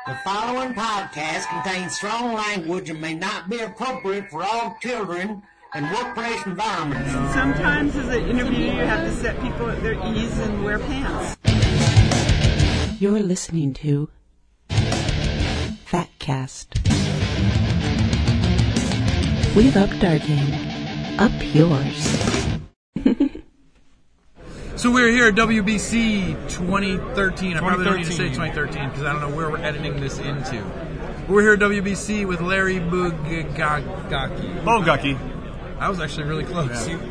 The following podcast contains strong language and may not be appropriate for all children and workplace environments. Sometimes as an interviewer you have to set people at their ease and wear pants. You're listening to Fatcast. We've upped our game. Up yours. So we're here at WBC 2013. I probably don't need to say 2013 because I don't know where we're editing this into. We're here at WBC with Larry Bogacki. I was actually really close. Yeah.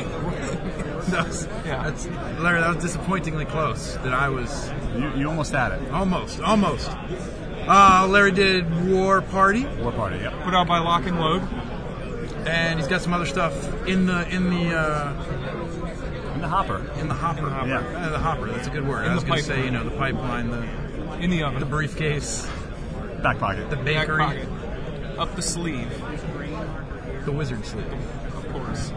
Larry, that was disappointingly close. That I was. You almost had it. Almost. Larry did War Party. War Party, yep. Put out by Lock and Load. And he's got some other stuff in the hopper. In the hopper. Yeah. The hopper. That's a good word. I was going to say, the pipeline, in the oven, the briefcase, back pocket, the bakery, back pocket. Up the sleeve, the wizard sleeve, of course.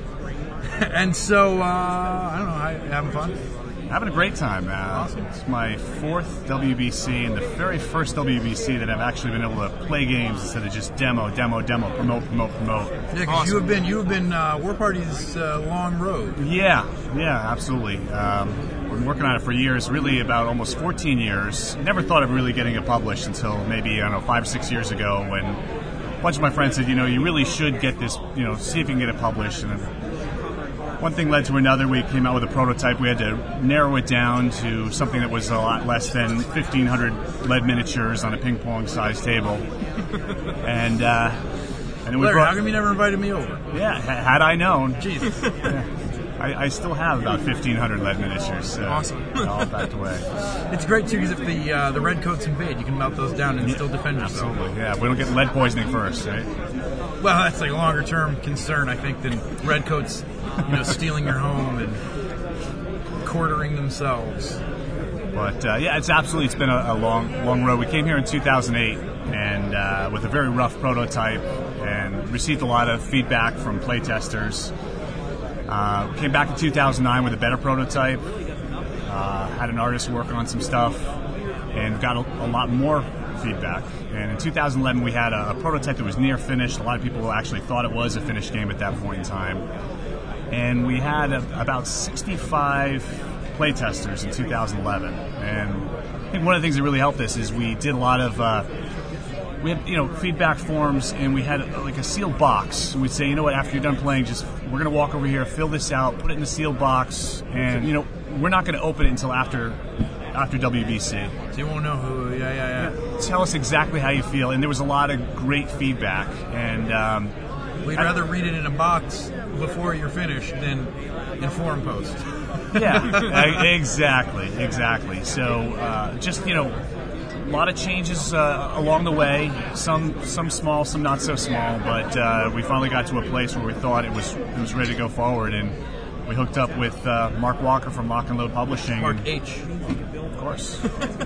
And so, I don't know, having fun? Having a great time. Awesome. It's my fourth WBC and the very first WBC that I've actually been able to play games instead of just demo, promote. Yeah, because awesome. you have been War Party's long road. Yeah, absolutely. Been working on it for years, really about almost 14 years. Never thought of really getting it published until maybe, 5 or 6 years ago when a bunch of my friends said, you really should get this, see if you can get it published. And one thing led to another. We came out with a prototype. We had to narrow it down to something that was a lot less than 1,500 lead miniatures on a ping pong sized table. And we Larry, how come you never invited me over? Yeah, had I known. Jesus. Yeah. I still have about 1,500 lead miniatures. So awesome. All packed away. It's great too because if the red coats invade, you can melt those down and still defend yourself. Absolutely. Yeah, we don't get lead poisoning first, right? Well, that's like a longer term concern, I think, than red coats, stealing your home and quartering themselves. But it's been a long road. We came here in 2008 and with a very rough prototype and received a lot of feedback from playtesters. Came back in 2009 with a better prototype. Had an artist working on some stuff and got a lot more feedback. And in 2011 we had a prototype that was near finished. A lot of people actually thought it was a finished game at that point in time. And we had about 65 playtesters in 2011. And I think one of the things that really helped us is we did a lot of we had feedback forms, and we had like a sealed box. We'd say, after you're done playing, we're going to walk over here, fill this out, put it in the sealed box, and we're not going to open it until after WBC. So you won't know who. Yeah. Tell us exactly how you feel, and there was a lot of great feedback. And we'd rather read it in a box before you're finished than in forum post. Yeah, exactly. So a lot of changes along the way, some small, some not so small, but we finally got to a place where we thought it was ready to go forward, and we hooked up with Mark Walker from Lock and Load Publishing. Mark H. Of course.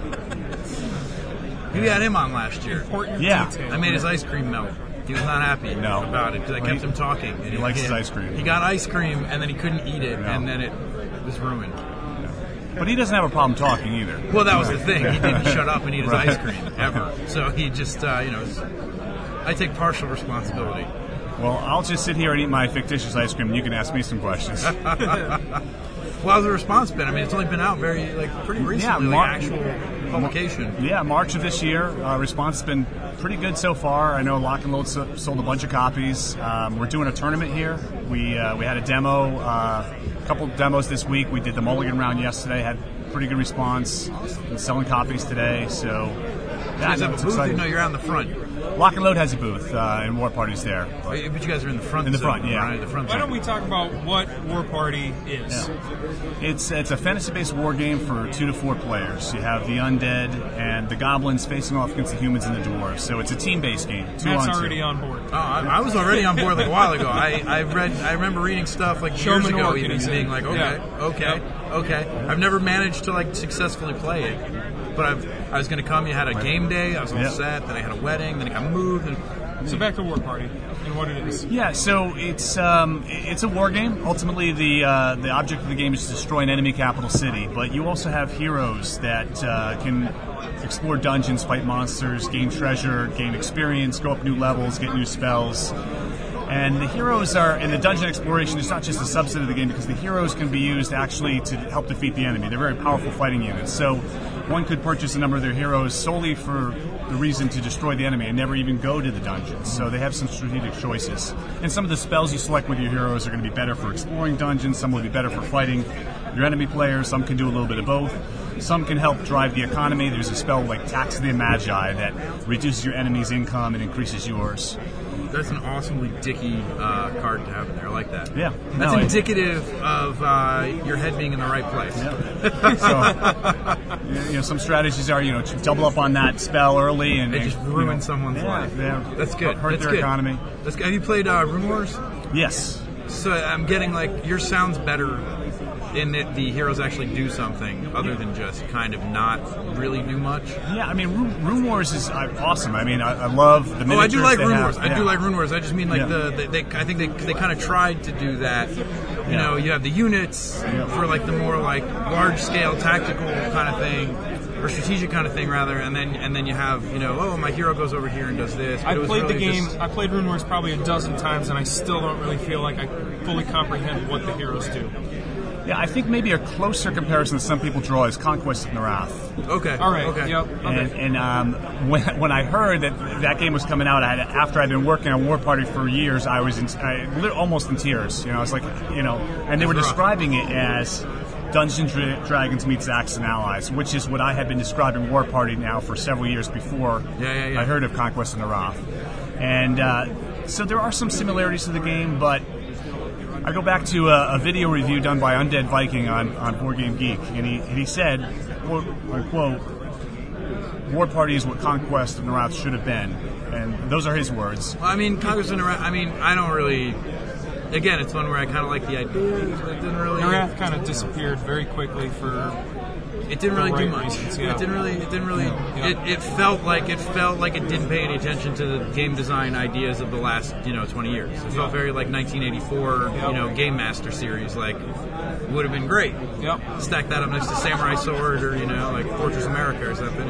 We had him on last year. Yeah. I made his ice cream melt. He was not happy about it because I kept him talking. And he likes his ice cream. He got ice cream, and then he couldn't eat it, and then it was ruined. But he doesn't have a problem talking either. Well, that was the thing. He didn't shut up and eat his ice cream, ever. So he just, I take partial responsibility. Well, I'll just sit here and eat my fictitious ice cream, and you can ask me some questions. Well, how's the response been? I mean, it's only been out pretty recently, actual publication. Yeah, March of this year. Response has been pretty good so far. I know Lock and Load sold a bunch of copies. We're doing a tournament here. We had a demo, a couple demos this week. We did the Mulligan round yesterday. Had pretty good response. Been selling copies today. So you guys have a booth? Exciting. No, you're out in the front. Lock and Load has a booth, and War Party's there. But you guys are in the front. In the front, yeah. Right, the front. Why don't we talk about what War Party is? Yeah. It's a fantasy-based war game for 2 to 4 players. You have the undead and the goblins facing off against the humans and the dwarves. So it's a team-based game. That's already on board. Oh, I was already on board like a while ago. I remember reading stuff like years ago, even being like, okay. I've never managed to successfully play it. But I was going to come. You had a game day. I was all set. Then I had a wedding. Then it got moved. And So back to War Party and what it is. Yeah, so it's a war game. Ultimately, the object of the game is to destroy an enemy capital city. But you also have heroes that can explore dungeons, fight monsters, gain treasure, gain experience, go up new levels, get new spells. And the heroes are, in the dungeon exploration, it's not just a subset of the game because the heroes can be used actually to help defeat the enemy. They're very powerful fighting units. So one could purchase a number of their heroes solely for the reason to destroy the enemy and never even go to the dungeons. So they have some strategic choices. And some of the spells you select with your heroes are going to be better for exploring dungeons. Some will be better for fighting your enemy players. Some can do a little bit of both. Some can help drive the economy. There's a spell like Tax the Magi that reduces your enemy's income and increases yours. That's an awesomely dicky card to have in there. I like that. Yeah. That's indicative of your head being in the right place. Yeah. So, some strategies are, to double up on that spell early and they just ruin someone's life. Yeah. That's good. Hurt That's their good. economy. That's good. Have you played Rune Wars? Yes. So I'm getting yours sounds better in that the heroes actually do something other than just kind of not really do much. Yeah, I mean, Rune Wars is awesome. I mean, I love the miniatures. I do like they Rune have. Wars. I do like Rune Wars. I just mean Yeah. I think they kind of tried to do that. You know, you have the units for the more large scale tactical kind of thing. Or strategic kind of thing, rather, and then you have, my hero goes over here and does this. I played the game. I played Rune Wars probably a dozen times, and I still don't really feel like I fully comprehend what the heroes do. Yeah, I think maybe a closer comparison that some people draw is Conquest of Narath. Okay. All right. Okay. Yep. Okay. And when I heard that game was coming out, after I'd been working on War Party for years, I was almost in tears. I was like, and they were describing it as Dungeons & Dragons meets Axis and Allies, which is what I had been describing War Party now for several years before I heard of Conquest of Narath. And so there are some similarities to the game, but I go back to a video review done by Undead Viking on Board Game Geek, and he said, quote unquote, War Party is what Conquest of Narath should have been. And those are his words. Well, I mean, Conquest of Narath, I don't really... Again, it's one where I kind of like the idea, but it didn't really... Narath kind of disappeared very quickly for... It didn't really do right much. reasons, yeah. It didn't really. Yeah. It felt like it didn't pay any attention to the game design ideas of the last 20 years. It felt very like 1984 Game Master series. Would have been great. Yep. Stack that up next to Samurai Sword or Fortress America or something.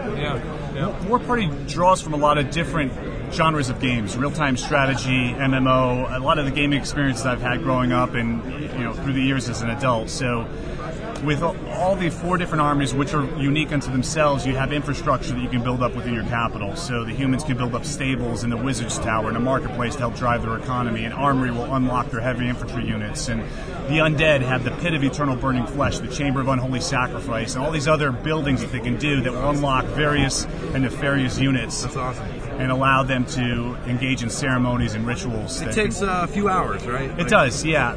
Yeah. War Party draws from a lot of different genres of games, real-time strategy, MMO, a lot of the gaming experiences I've had growing up and through the years as an adult. So with all the 4 different armies, which are unique unto themselves, you have infrastructure that you can build up within your capital. So the humans can build up stables in the Wizard's Tower and a marketplace to help drive their economy. And Armory will unlock their heavy infantry units. And the Undead have the Pit of Eternal Burning Flesh, the Chamber of Unholy Sacrifice, and all these other buildings that they can do that will unlock various and nefarious units. That's awesome. And allow them to engage in ceremonies and rituals. It takes a few hours, right? It does, yeah.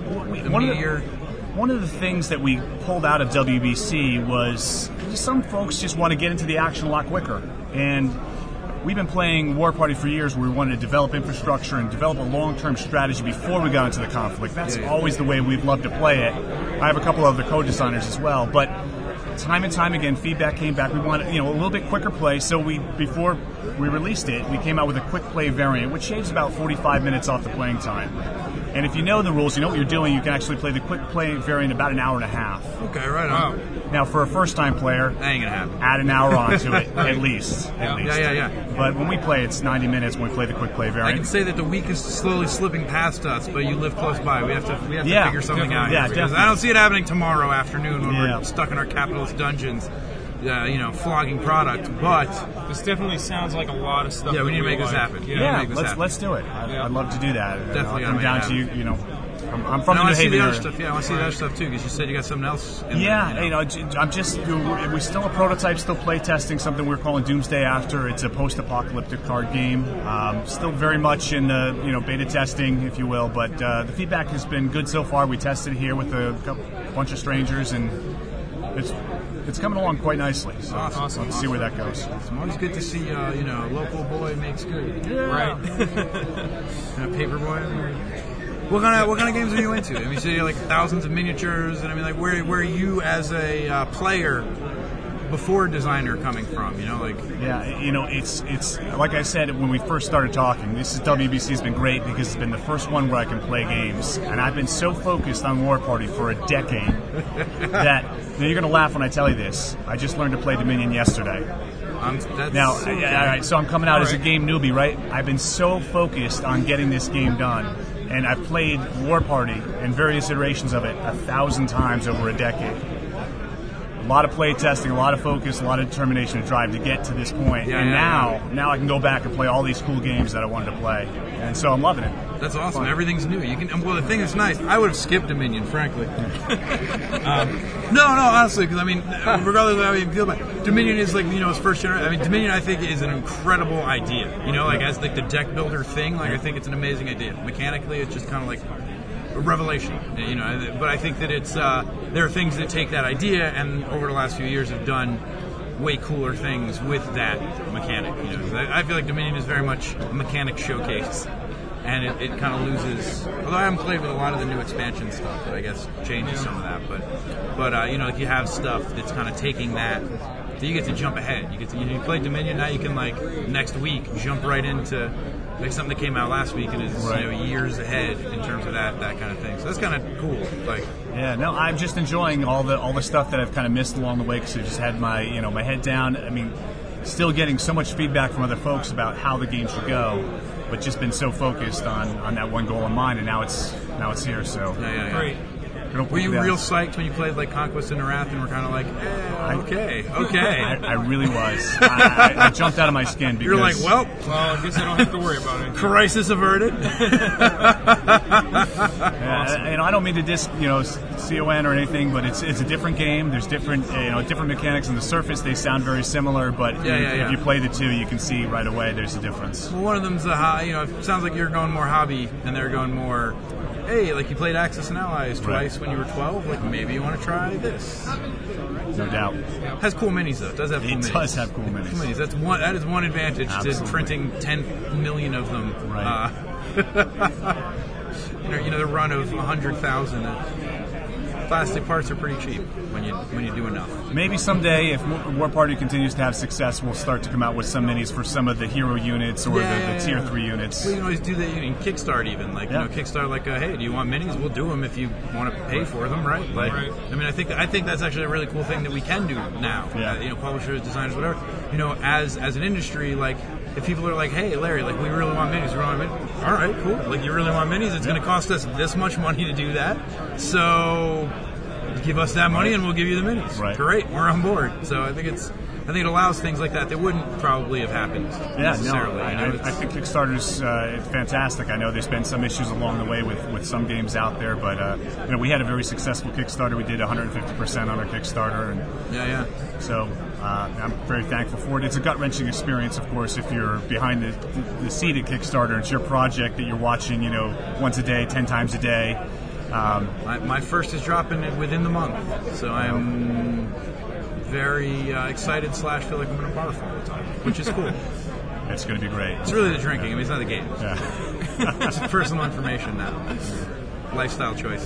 One of the things that we pulled out of WBC was some folks just want to get into the action a lot quicker. And we've been playing War Party for years where we wanted to develop infrastructure and develop a long-term strategy before we got into the conflict. That's always the way we've loved to play it. I have a couple of other co-designers as well, but time and time again, feedback came back. We wanted, a little bit quicker play, so before we released it, we came out with a quick play variant, which shaves about 45 minutes off the playing time. And if you know the rules, you know what you're doing, you can actually play the quick play variant about an hour and a half. Okay, right on. Now, for a first-time player, that ain't gonna happen. Add an hour onto it, at least. Yeah. But when we play, it's 90 minutes when we play the quick play variant. I can say that the week is slowly slipping past us, but you live close by. We have to figure something out here. Because I don't see it happening tomorrow afternoon when we're stuck in our capitalist dungeons. Flogging product, but this definitely sounds like a lot of stuff. Yeah, we need to make this happen. Let's do it. I'd love to do that. Definitely, I'll come down to you. I'm from the New Haven area. I want to see the other stuff too, because you said you got something else. I'm just. We're still a prototype, still play testing something we're calling Doomsday After. It's a post-apocalyptic card game. Still very much in the beta testing, if you will. But the feedback has been good so far. We tested it here with a bunch of strangers, and it's coming along quite nicely. So awesome. Let's see where that goes. It's always good to see, a local boy makes good. Yeah. Right. Paper boy. What kind of games are you into? I mean, you say thousands of miniatures, and where you as a player before designer coming from? You know, like Yeah, you know, it's like I said when we first started talking. WBC's been great because it's been the first one where I can play games, and I've been so focused on War Party for a decade that you're going to laugh when I tell you this. I just learned to play Dominion yesterday. Now, all right, so I'm coming out as a game newbie, right? I've been so focused on getting this game done, and I've played War Party and various iterations of it 1,000 times over a decade. A lot of play testing, a lot of focus, a lot of determination and drive to get to this point. Now I can go back and play all these cool games that I wanted to play, and so I'm loving it. That's awesome. Everything's new. You can. Well, the thing that's nice, I would have skipped Dominion, frankly. No, honestly, because I mean, regardless of how you feel about it, Dominion is like, you know, its first generation. I mean, Dominion, I think, is an incredible idea. You know, like as like the deck builder thing, like I think it's an amazing idea. Mechanically, it's just kind of like a revelation, you know. But I think that it's there are things that take that idea and over the last few years have done way cooler things with that mechanic. You know, I feel like Dominion is very much a mechanic showcase. And it kind of loses. Although I haven't played with a lot of the new expansion stuff, that I guess changes some of that. But you know, like you have stuff that's kind of taking that. So you get to jump ahead. You play Dominion now. You can like next week jump right into like something that came out last week and is you know, years ahead in terms of that kind of thing. So that's kind of cool. Like yeah, no, I'm just enjoying all the stuff that I've kind of missed along the way because I just had my my head down. I mean, still getting so much feedback from other folks about how the game should go. But just been so focused on that one goal in mind, and now it's here. So great. Were you real psyched when you played like Conquest and Wrath, and were kind of like, okay? I really was. I jumped out of my skin because you're like, well, I guess I don't have to worry about it. Crisis averted. I don't mean to diss CON or anything, but it's a different game. There's different different mechanics on the surface. They sound very similar, but if you play the two, you can see right away there's a difference. Well, one of them's it sounds like you're going more hobby, and they're going more. Hey, like you played Axis and Allies twice when you were 12. Like maybe you want to try this. No doubt. Has cool minis though. It does have cool minis. It does have cool minis. That is one advantage to printing 10 million of them. Right. The run of 100,000. Plastic parts are pretty cheap when you do enough. Maybe someday, if War Party continues to have success, we'll start to come out with some minis for some of the hero units or the tier 3 units. Well, you can always do that in Kickstart even. Like Kickstart, like hey, do you want minis? We'll do them if you want to pay for them, right? Like, right. I mean, I think that's actually a really cool thing that we can do now. Yeah. Publishers, designers, whatever. As an industry, like. If people are like, hey, Larry, like, we really want minis. All right, cool. Like, you really want minis? It's going to cost us this much money to do that. So give us that money and we'll give you the minis. Right. Great. We're on board. So I think it allows things like that wouldn't probably have happened necessarily. I think Kickstarter's fantastic. I know there's been some issues along the way with some games out there, but we had a very successful Kickstarter. We did 150% on our Kickstarter. And so I'm very thankful for it. It's a gut-wrenching experience, of course, if you're behind the seat at Kickstarter. It's your project that you're watching, once a day, 10 times a day. My first is dropping within the month, so I'm very excited / feel like I'm going to barf all the time, which is cool. It's going to be great. It's really the drinking. I mean, it's not the game. Yeah. It's personal information now. Lifestyle choices.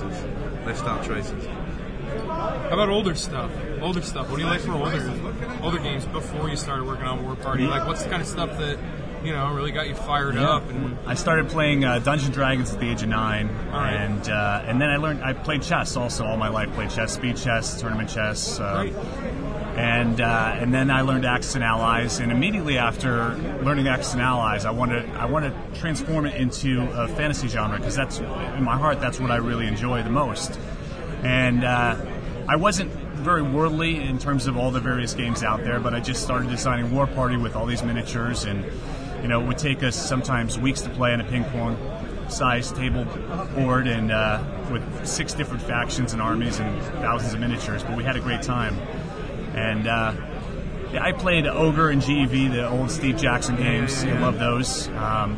How about older stuff? What do you like for older games before you started working on War Party? Like, what's the kind of stuff that really got you fired up? And I started playing Dungeons & Dragons at the age of 9, and then I played chess also all my life. Played chess, speed chess, tournament chess, and then I learned Axis and Allies. And immediately after learning Axis and Allies, I wanted to transform it into a fantasy genre because that's in my heart that's what I really enjoy the most. And I wasn't very worldly in terms of all the various games out there, but I just started designing War Party with all these miniatures, and it would take us sometimes weeks to play on a ping-pong sized table board and with 6 different factions and armies and thousands of miniatures, but we had a great time. And I played Ogre and GEV, the old Steve Jackson games. I love those.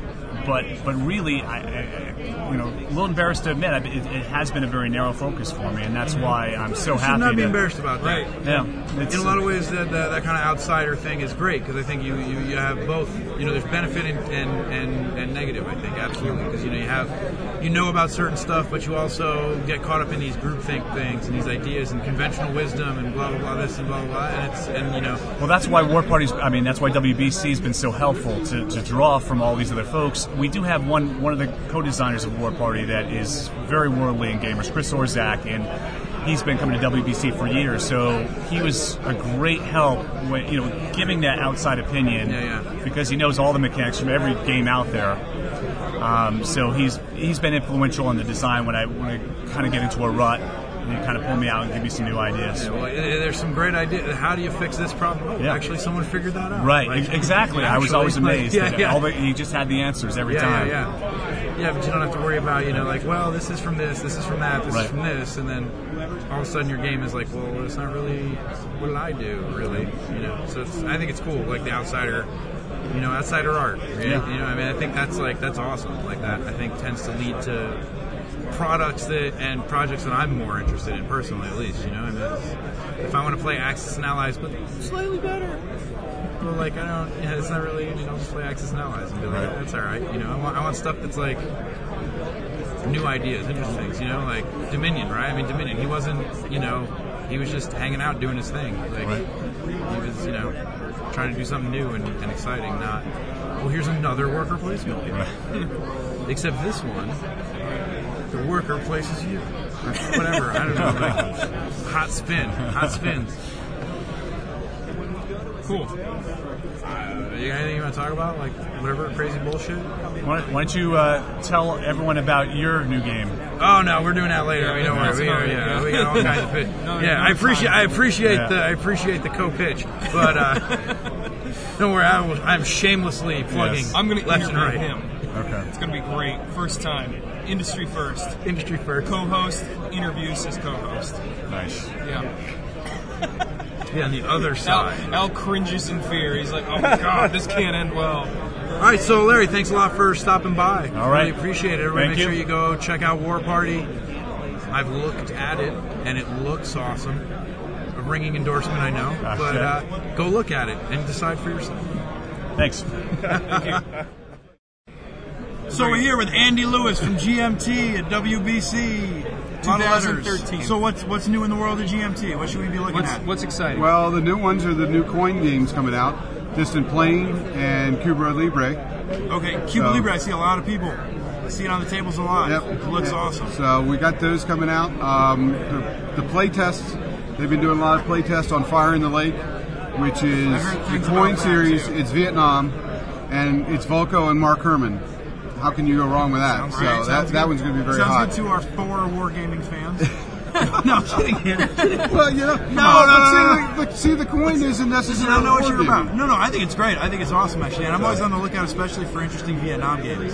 but really, a little embarrassed to admit, it has been a very narrow focus for me, and that's why I'm so happy. You should not be embarrassed about that. Right. Yeah, In a lot of ways, that kind of outsider thing is great because I think you have both. There's benefit and negative. I think absolutely because you know about certain stuff, but you also get caught up in these groupthink things and these ideas and conventional wisdom and blah blah blah this and blah blah blah. Well, that's why War Party's. I mean, that's why WBC has been so helpful to draw from all these other folks. We do have one of the co-designers of War Party that is very worldly in gamers, Chris Orzak, and he's been coming to WBC for years. So he was a great help when giving that outside opinion because he knows all the mechanics from every game out there. So he's been influential in the design when I kind of get into a rut. And you kind of pull me out and give me some new ideas. Yeah, well, there's some great ideas. How do you fix this problem? Oh, actually, someone figured that out. Right, exactly. I was always amazed. He just had the answers every time. Yeah, but you don't have to worry about, this is from this is from that, this is from this, and then all of a sudden your game is like, well, it's not really, what did I do, really? So I think it's cool, like the outsider art. Right? Yeah. I think that's awesome. Like that, I think tends to lead to products and projects that I'm more interested in personally, at least. If I want to play Axis and Allies, but slightly better. Well, it's not really. Just play Axis and Allies and be like, that's all right. I want stuff that's like new ideas, interesting things. Like Dominion, right? Dominion. He wasn't. He was just hanging out doing his thing. Like he was, trying to do something new and exciting. Not, well, here's another worker placement game. Right. Except this one. The worker places you. Or whatever. I don't know. Hot spins. Cool. You got anything you want to talk about? Like whatever crazy bullshit? Why don't you tell everyone about your new game? Oh no, we're doing that later. Don't worry. We got all kinds of pitch. I appreciate the co-pitch, but don't worry. I'm shamelessly plugging. Yes. I'm going to left and right. him. Okay. It's going to be great. First time. Industry first. Co-host, interviews as co-host. Nice. Yeah. On the other side. Al cringes in fear. He's like, oh God, this can't end well. All right, so Larry, thanks a lot for stopping by. All right. Really appreciate it. Everybody make sure you go check out War Party. I've looked at it, and it looks awesome. A ringing endorsement, I know. But go look at it and decide for yourself. Thanks. Thank you. So we're here with Andy Lewis from GMT at WBC 2013. So what's new in the world of GMT? What should we be looking at? What's exciting? Well, the new ones are the new coin games coming out, Distant Plane and Cuba Libre. Okay, Cuba Libre, I see a lot of people. I see it on the tables a lot. Yep. It looks awesome. So we got those coming out. The play tests, they've been doing a lot of play tests on Fire in the Lake, which is the coin series. It's Vietnam, and it's Volko and Mark Herman. How can you go wrong with that? That one's going to be very hot. Sounds good to our 4 Wargaming fans. No, I'm kidding. Well, no. See, the coin isn't necessarily. I don't know what you're about. No, I think it's great. I think it's awesome, actually, and I'm always on the lookout, especially for interesting Vietnam games.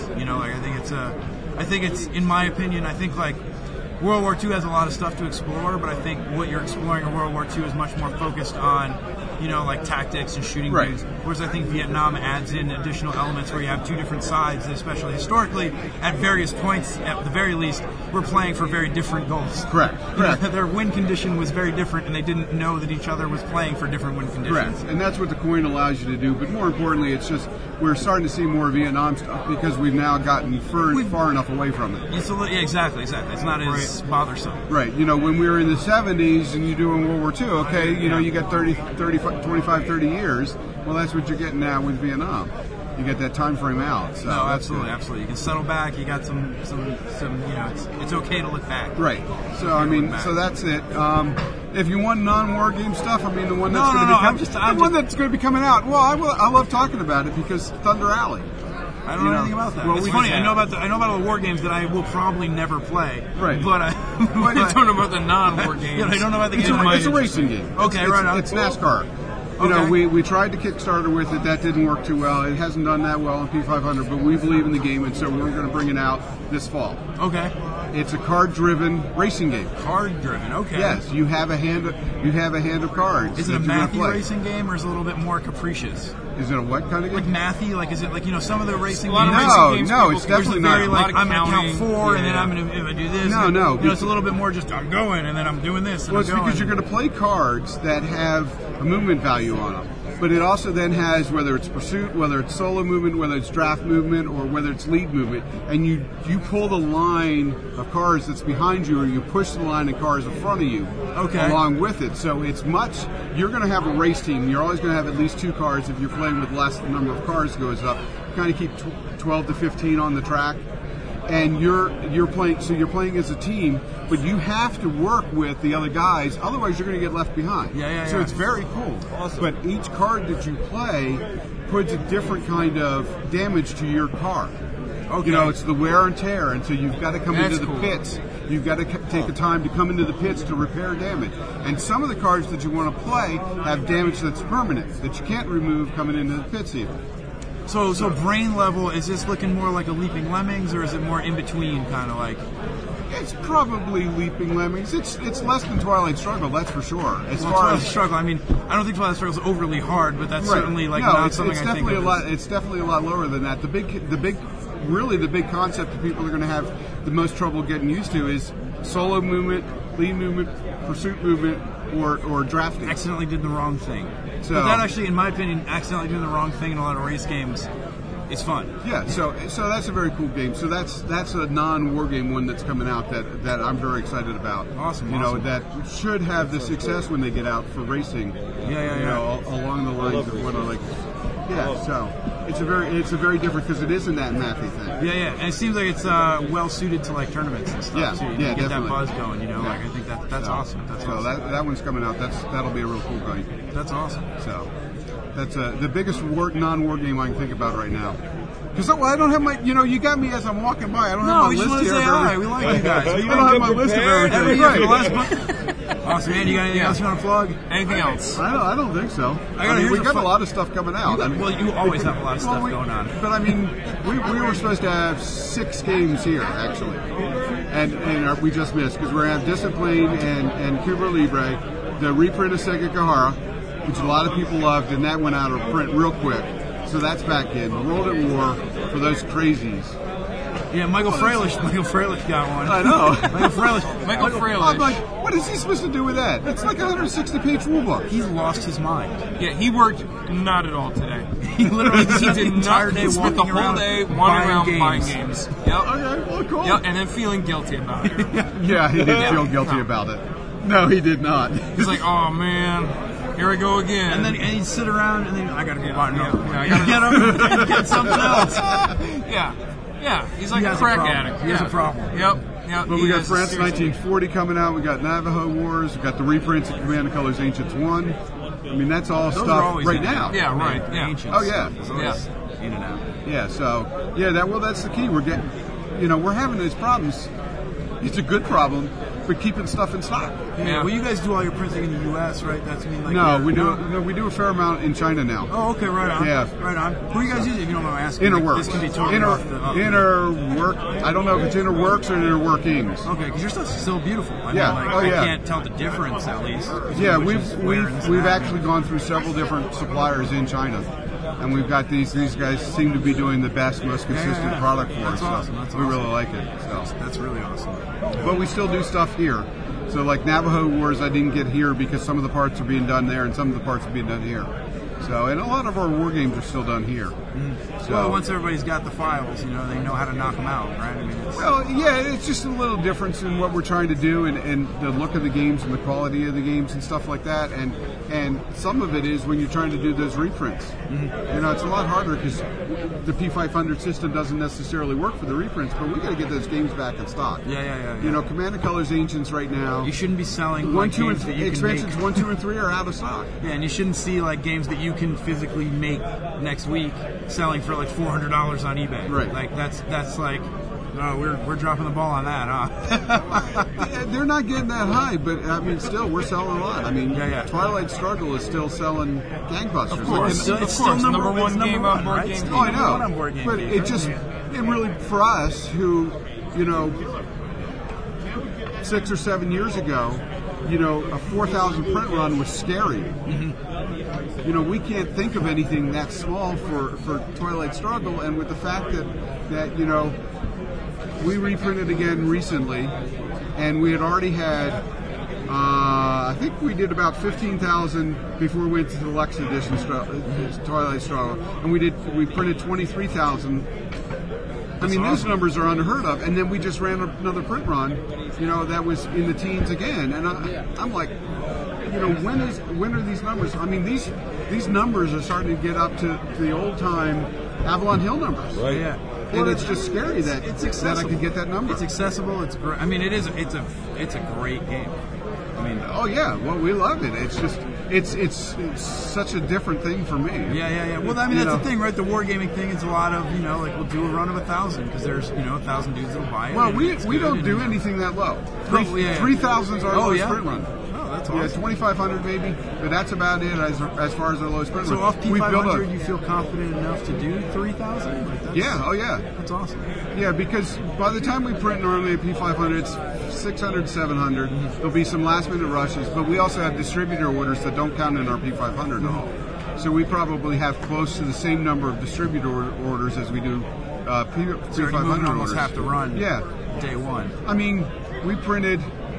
I think it's, in my opinion, I think like World War II has a lot of stuff to explore, but I think what you're exploring in World War II is much more focused on, like tactics and shooting games. Whereas I think Vietnam adds in additional elements where you have 2 different sides, especially historically, at various points, at the very least, we're playing for very different goals. Correct. Their win condition was very different, and they didn't know that each other was playing for different win conditions. Correct. And that's what the coin allows you to do. But more importantly, it's just we're starting to see more Vietnam stuff because we've now gotten far enough away from it. Exactly. It's not as bothersome. Right. When we were in the 70s and you're doing World War II, okay, you get 25, 30 years. Well, that's what you're getting now with Vietnam. You get that time frame out. So absolutely. You can settle back. You got some. It's okay to look back. Right. So so that's it. If you want non-war game stuff, the one that's going to be coming out. Well, I love talking about it because Thunder Alley. I don't know anything about that. Well, it's funny. I know about all the war games that I will probably never play. Right. But I don't know about the non-war games. I don't know about the games. It's a racing game. Okay, right. It's NASCAR. We tried to Kickstarter with it. That didn't work too well. It hasn't done that well on P500, but we believe in the game, and so we're going to bring it out this fall. Okay. It's a card-driven racing game. Card-driven, okay. Yes, you have a hand of cards. Is it a that you're gonna mathy play. racing game, or is it a little bit more capricious? Is it a what kind of game? Like mathy, like is it like some of the racing A lot games? of racing games, No, people- it's definitely there's Very a not. lot like of I'm gonna count counting. 4, and then Yeah. I'm gonna if I do this. No, and, no, it's a little bit more just I'm going, and then I'm doing this. And Well, it's I'm going. because you're going to play cards that have a movement value on them. But it also then has, whether it's pursuit, whether it's solo movement, whether it's draft movement, or whether it's lead movement, and you pull the line of cards that's behind you, or you push the line of cards in front of you Okay. along with it. So it's you're going to have a race team. You're always going to have at least 2 cards. If you're playing with less, the number of cards goes up. You kind of keep 12 to 15 on the track. And you're playing, so you're playing as a team, but you have to work with the other guys, otherwise you're going to get left behind. So it's very cool. Awesome. But each card that you play puts a different kind of damage to your card. Okay. You know, it's the wear and tear, and so you've got to come That's into the cool. pits. You've got to take the time to come into the pits to repair damage. And some of the cards that you want to play have damage that's permanent, that you can't remove coming into the pits even. So brain level, is this looking more like a Leaping Lemmings, or is it more in between, kind of like? It's probably Leaping Lemmings. It's less than Twilight Struggle, that's for sure. As Well, far Twilight as Struggle, I mean, I don't think Twilight Struggle is overly hard, but that's Right. certainly like no, not it's something I think definitely of a lot. It's definitely a lot lower than that. The big concept that people are going to have the most trouble getting used to is solo movement, lead movement, pursuit movement, or drafting. accidentally did the wrong thing. So- But that actually, in my opinion, accidentally doing the wrong thing in a lot of race games is fun. Yeah, so that's a very cool game. So that's a non-war game one that's coming out that I'm very excited about. Awesome, You know, awesome. that should have the success when they get out for racing. Yeah. You know, along the lines of what I like. Yeah, so it's a very different, because it isn't that mathy thing. Yeah, and it seems like it's well suited to like tournaments and stuff Yeah, too. You yeah, get definitely. that buzz going. You know, Yeah. like I think that's awesome. That's so awesome. that one's coming out. That'll be a real cool game. That's awesome. So that's the biggest non-war game I can think about right now. Because I don't have my, you got me as I'm walking by. I don't have No, my we just list want to here. say of hi. everything. We like you guys. I don't have my list of everything. Every year for the Right. last month. Awesome, man. You got anything else you want to plug? Anything else? I don't think so. gotta I mean, hear we the got fun- a lot of stuff coming out. I mean, Well, you always have a lot of stuff well, going on. But I mean, we were supposed to have 6 games here actually, and we just missed because we're at Discipline and Cuba Libre, the reprint of Sega Kahara, which a lot of people loved, and that went out of print real quick. So that's back in. World at War for those crazies. Yeah, Michael Freilich got one. I know. Michael I'm Freilich. like, what is he supposed to do with that? It's like a 160-page rule book. He's lost his mind. Yeah, he worked not at all today. He literally He did entire not. day He spent the walking whole around day buying wandering around games. buying games. Yep. Okay, well, cool. Yep, and then feeling guilty about it. Yeah, he did Yeah. feel guilty about it. No, he did not. He's like, oh man, here I go again. And then he'd sit around and then I gotta get buying another. Yeah, I You gotta- get up and get something else. yeah, he's like He a has a crack problem. addict. He has Yeah. a problem. Yep. But he we got has a France serious- 1940 coming out. We got Navajo Wars. We got the reprints of Command and Colors Ancients 1. I mean, that's all Those are stuff always right in now. and out. Yeah, right. Yeah. Ancient Oh, yeah. stuff is always in and out. Yeah, so, that's the key. We're getting, we're having these problems. It's a good problem, but keeping stuff in stock. Yeah. Well, you guys do all your printing in the U.S., right? That's like No, your- we do a fair amount in China now. Oh, okay, right on. Yeah. Right on. Who are you guys using, if you don't mind asking? Interworks. This can be totally off the... Interwork. I don't know if it's Interworks or Interworkings. Okay, because your stuff's still beautiful. I Yeah. mean, like, Oh, yeah. I can't tell the difference, at least. Yeah, Which is where it's we've at. actually gone through several different suppliers in China, and we've got these guys seem to be doing the best, most consistent yeah. product for That's us. So awesome, that's we awesome. really like it. So, That's really awesome. but we still do stuff here. So like Navajo Wars, I didn't get here because some of the parts are being done there, and some of the parts are being done here. So, and a lot of our war games are still done here. So, Well, once everybody's got the files, they know how to knock them out, right? I mean, it's... well, yeah, it's just a little difference in what we're trying to do, and the look of the games and the quality of the games and stuff like that. And some of it is when you're trying to do those reprints. It's a lot harder because the P500 system doesn't necessarily work for the reprints, but we got to get those games back in stock. Yeah. Command and Colors Ancients right now. You shouldn't be selling 1, 2, and games that you can expansions make. 1, 2, and 3 are out of stock. Yeah, and you shouldn't see like games that you can physically make next week selling for like $400 on eBay. Right. Like that's like, no, we're dropping the ball on that, huh? Yeah, they're not getting that high, but I mean, still, we're selling a lot. I mean, Yeah. Twilight Struggle is still selling gangbusters. Of course. Like, It's Of course, still number one it's number game on one, board right? game. Still Oh, I number one on know. board game But geek, it right? just, Yeah. it really, for us, who, 6 or 7 years ago, you know, a 4,000 print run was scary. Mm-hmm. You know, we can't think of anything that small for Twilight Struggle, and with the fact that you know, we reprinted again recently, and we had already had, I think we did about 15,000 before we went to the Deluxe Edition Twilight Struggle, and we printed 23,000. I mean, those numbers are unheard of, and then we just ran another print run, you know, that was in the teens again, and I'm like, you know, when are these numbers? I mean, these numbers are starting to get up to the old time Avalon Hill numbers, right? Yeah, and it's just scary that I could get that number. It's accessible. It's great. I mean, it's a great game. I mean, oh yeah, well, we love it. It's just it's such a different thing for me. Yeah. Well, I mean, that's the thing, right? The wargaming thing is a lot of, you know, like we'll do a run of 1,000 because there's, you know, 1,000 dudes that'll buy it. Well, we don't do anything that low. 3,000 is our lowest print run. That's awesome. Yeah, 2,500 maybe, but that's about it as far as our lowest print run. So off P500, you feel confident enough to do 3,000? Like yeah, oh yeah. That's awesome. Yeah, because by the time we print normally a P500, it's 600, 700. There'll be some last minute rushes, but we also have distributor orders that don't count in our P500 at all. So we probably have close to the same number of distributor orders as we do P500 so orders. Almost have to run. Yeah. Day one. I mean, we printed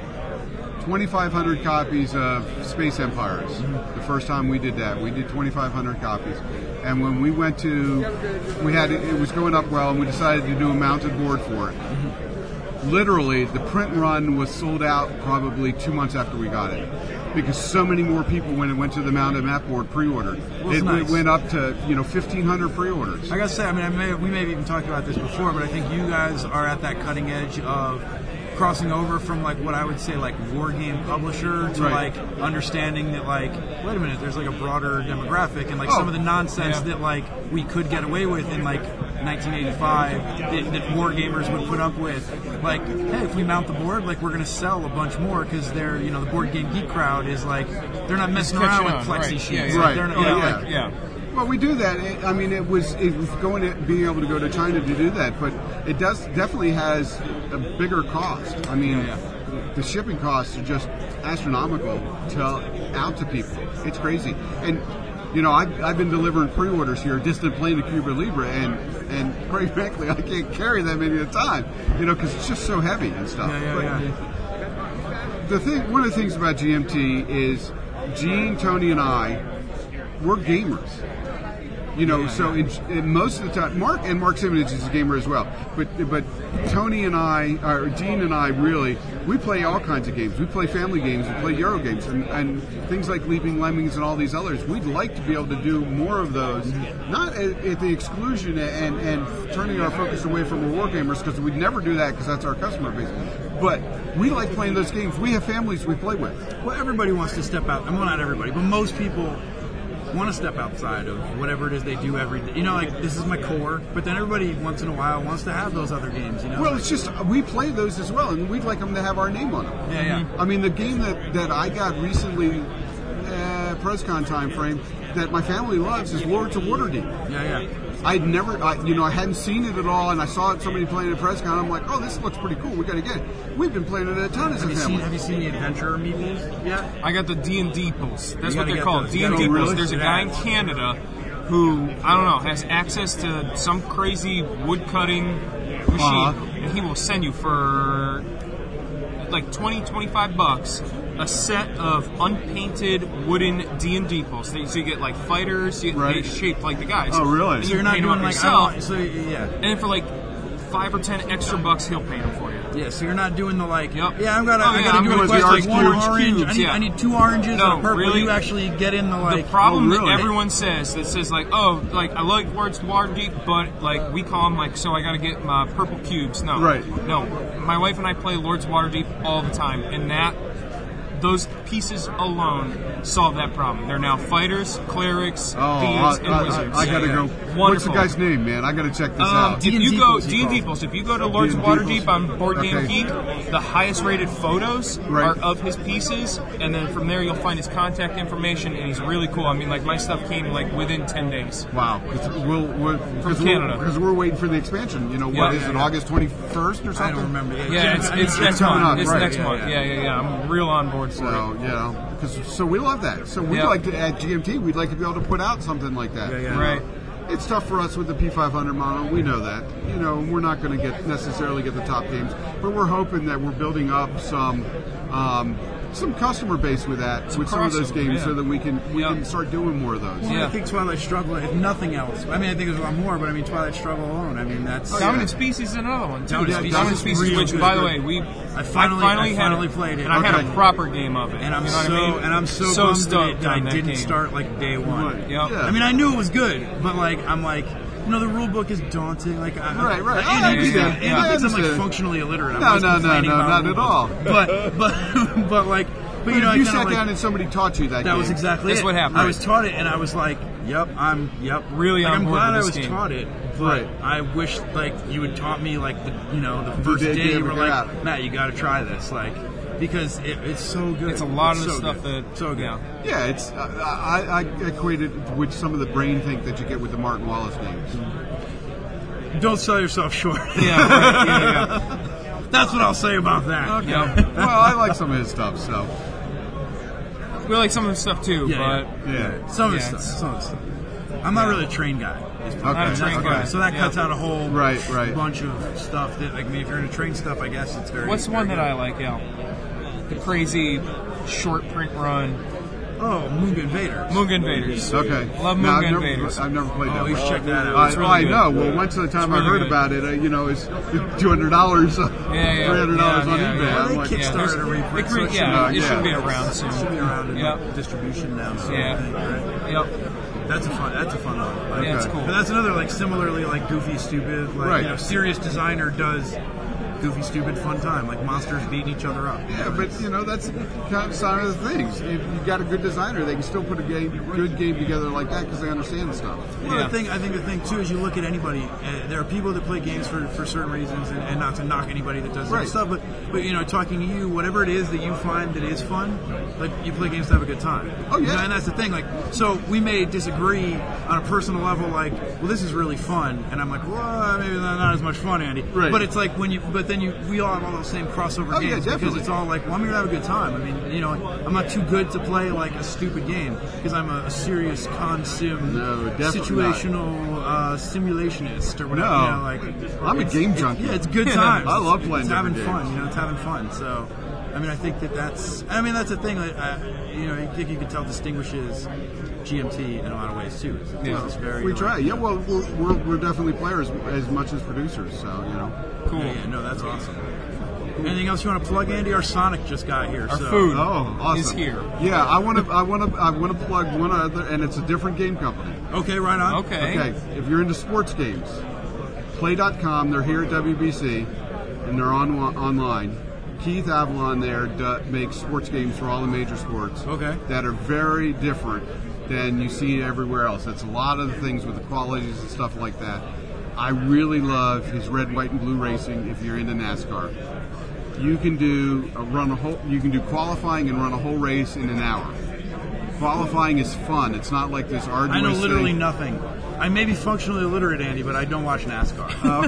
2,500 copies of Space Empires. The first time we did that, we did 2,500 copies. And when we went to, it was going up well, and we decided to do a mounted board for it. Literally, the print run was sold out probably 2 months after we got it, because so many more people, when it went to the mounted map board, pre-ordered. It went up to 1,500 pre-orders. I gotta say, I mean, we may have even talked about this before, but I think you guys are at that cutting edge of crossing over from like what I would say like war game publisher to like understanding that like, wait a minute, there's like a broader demographic, and like some of the nonsense that like we could get away with in like 1985 that war gamers would put up with, like, hey, if we mount the board, like, we're going to sell a bunch more because they're, you know, the board game geek crowd is like, they're not messing around with plexi sheets. Right. They're not, Well, we do that. I mean, it was going to being able to go to China to do that, but it definitely has a bigger cost. I mean, the shipping costs are just astronomical out to people. It's crazy. And you know, I've been delivering pre-orders here, Distant Plane to Cuba Libre, and quite frankly, I can't carry that many at a time. You know, because it's just so heavy and stuff. One of the things about GMT is Gene, Tony, and I, we're gamers. You know, in most of the time, Mark Simonage is a gamer as well. But Tony and I, or Gene and I, really, we play all kinds of games. We play family games, we play Euro games, and things like Leaping Lemmings and all these others. We'd like to be able to do more of those, not at the exclusion and turning our focus away from our war gamers, because we'd never do that because that's our customer base. But we like playing those games. We have families we play with. Well, everybody wants to step out. Well, not everybody, but most people want to step outside of whatever it is they do every day. You know, like, this is my core, but then everybody once in a while wants to have those other games, you know? Well, it's just, we play those as well, and we'd like them to have our name on them. Yeah. I mean, the game that I got recently, PresCon time frame, that my family loves is Lords of Waterdeep. Yeah. I hadn't seen it at all, and I saw somebody playing at PresCon. I'm like, oh, this looks pretty cool. We got to get it. We've been playing it a ton as a family. Have you seen the Adventurer meeples yet? I got the D&D pulse. That's what they're called. D&D pulse. really? There's a guy in Canada who, I don't know, has access to some crazy wood cutting machine, and he will send you for like $20-$25 a set of unpainted wooden D&D posts. So you get like fighters, they shaped like the guys. Oh, really? And So you're not doing like yourself. And then for like $5 or $10 extra bucks, he'll paint them for you. Yeah, so you're not doing the like. Yep. Yeah, I gotta do a quest like one orange. I need 2 oranges and a purple. Really? You actually get in the like. The problem that everyone says like, oh, like I like Lords of Waterdeep, but like we call them like, so I gotta get my purple cubes. No, right? No, my wife and I play Lords of Waterdeep all the time, and those pieces alone solve that problem. They're now fighters, clerics, thieves, and wizards. I gotta go. Wonderful. What's the guy's name, man? I gotta check this out. If you go D&D Pulse, if you go to Lords of Waterdeep on Board Game Okay. Geek, the highest rated photos Right. are of his pieces, and then from there you'll find his contact information, and he's really cool. I mean, like, my stuff came like within 10 days. Wow. Because Canada. we're waiting for the expansion. You know, what is it, August 21st or something? I don't remember. Yeah, it's next coming month. up, It's right. next month. Yeah. I'm real on board for it. So, you know, so we love that. So we'd Yeah. like to, at GMT, we'd like to be able to put out something like that. Yeah. Right. It's tough for us with the P500 mono. We know that. You know, we're not going to necessarily get the top games, but we're hoping that we're building up some customer base with that, with some of those crossover, games, yeah. so that we can start doing more of those. Yeah. I think Twilight Struggle, if nothing else. I mean, I think there's a lot more, but I mean, Twilight Struggle alone. I mean, that's. Dominant Species is another one, too. Dominant Dominant Species Species, is which, real by good. the way, I finally played it. And I had Okay. a proper game of it. And I'm you know what I mean? I'm so bummed stoked that I on that didn't game. start like day one. Right. Yep. Yeah. I mean, I knew it was good, but like, I'm like, you know, the rule book is daunting. Like, Right. Like, I Andy thinks understand. I'm like understand. functionally illiterate. I'm No, always no, complaining about not the at rule all. book. But like, you know, I you kinda sat like, down and somebody taught you that. that game. was exactly That's it. what happened. I was taught it, and I was like, "Yep, Really like, on I'm board glad with I this was game. taught it, but Right. I wish like you had taught me like the first day day you you were ever like, got out. Matt, you got to try this, like, because it's so good. It's a lot of It's the so stuff good. that... so good. Yeah. Yeah, it's I equate it with some of the brain think that you get with the Martin Wallace games. Don't sell yourself short. Yeah, right. Yeah. That's what I'll say about that. Okay. Yeah. Well, I like some of his stuff, so We like some of the stuff, too, Yeah, but... yeah. Some of the Yeah, stuff. it's- Some of the stuff. I'm not really a train guy. I'm a Okay. train Okay. guy. So that Yeah. cuts out a whole Right. bunch of stuff that, like, I mean, if you're into train stuff, I guess it's very. What's the one very that good. I like, Al? The crazy short print run. Oh, Moonga Invaders. Moonga Invaders. Okay. Love No, Moonga I've never- Invaders. I've never played Oh, that you one. should check that out. I, It's really I good. know. Well, once the time I really heard good. about it, it's $200, Yeah. $300 on Yeah, eBay. yeah. I'm They like, kickstarted a reprint. It, so it should yeah, be- it should yeah. be around soon. should be around in Yep. distribution now. So Yeah. I think, right? Yep. That's a fun one. Like, Yeah, it's Okay. cool. But that's another like similarly like goofy, stupid, like Right. serious designer does goofy, stupid, fun time. Like monsters beating each other up. Yeah, but that's kind of sign of the things. If you got a good designer, they can still put a good game together like that because they understand the stuff. Well, Yeah. I think the thing too is you look at anybody. There are people that play games for certain reasons, and not to knock anybody that does that Right. stuff. But you know, talking to you, whatever it is that you find that is fun, like you play games to have a good time. Oh, yeah. You know, and that's the thing. Like, so we may disagree on a personal level. Like, well, this is really fun, and I'm like, well, maybe not as much fun, Andy. Right. But it's like we all have all those same crossover Oh, yeah, games because definitely. it's all like, well, I'm here to have a good time. I mean, you know, I'm not too good to play like a stupid game because I'm a serious con-sim, No, definitely not. situational simulationist or whatever. No. You know, like I'm a it's- game junkie. Yeah, it's good times. I love playing It's having different fun. games. You know, it's having fun. So, I mean, I think that's the thing. Like, you know, I think you can tell distinguishes GMT in a lot of ways too. It's very. We like, try. Yeah, well, we're definitely players as much as producers. So Cool. Yeah, no, that's awesome. Anything else you want to plug, Andy? Our Sonic just got here. Our so. food Oh, awesome. is here. Yeah, I want to plug one other, and it's a different game company. Okay, right on. Okay. Okay, if you're into sports games, Play.com. They're here at WBC, and they're online. Keith Avalon there makes sports games for all the major sports. Okay. That are very different than you see everywhere else. It's a lot of the things with the qualities and stuff like that. I really love his red, white, and blue racing. If you're into NASCAR, you can do qualifying and run a whole race in an hour. Qualifying is fun. It's not like this arduous I know literally thing. nothing. I may be functionally illiterate, Andy, but I don't watch NASCAR. Oh,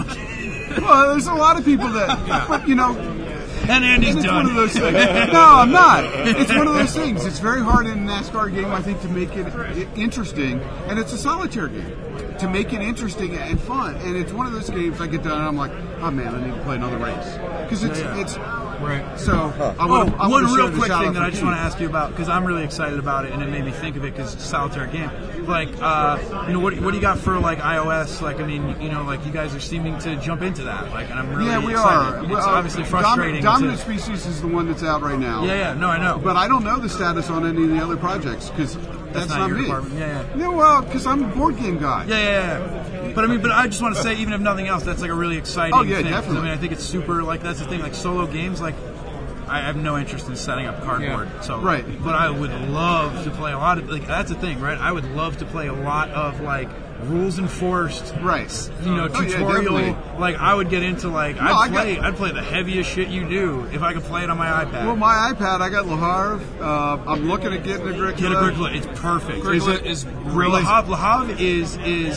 okay. Well, there's a lot of people that, but you know, And Andy's it's done. one of those things. No, I'm not. It's one of those things. It's very hard in a NASCAR game, I think, to make it interesting, and it's a solitaire game. To make it interesting and fun, and it's one of those games I get done and I'm like, oh man, I need to play another race because it's Right. so. I wanna One share real the quick shout thing out that for I just Keith. want to ask you about because I'm really excited about it and it made me think of it because it's a solitaire game. Like, you know, what do you got for like iOS? Like, I mean, you know, like you guys are seeming to jump into that. Like, and I'm really Yeah, we excited. are. It's Well, obviously frustrating. Dominant to, Species is the one that's out right now. yeah, no, I know. But I don't know the status on any of the other projects because that's not not your me. department. Yeah. No, well, because I'm a board game guy. Yeah. But I mean, but I just want to say, even if nothing else, that's like a really exciting Oh, yeah, thing. 'Cause, definitely. I mean, I think it's super, like, that's the thing, like, solo games, like, I have no interest in setting up cardboard. Yeah. So, Right. But I would love to play a lot of that's the thing, right? I would love to play a lot of like rules enforced, Right. tutorial. definitely. Like I would get into like No, I'd play the heaviest shit you do if I could play it on my iPad. Well, my iPad, I got Le Havre. I'm looking at getting Agricola. Get Agricola, it's perfect. Agricola is really Le Havre is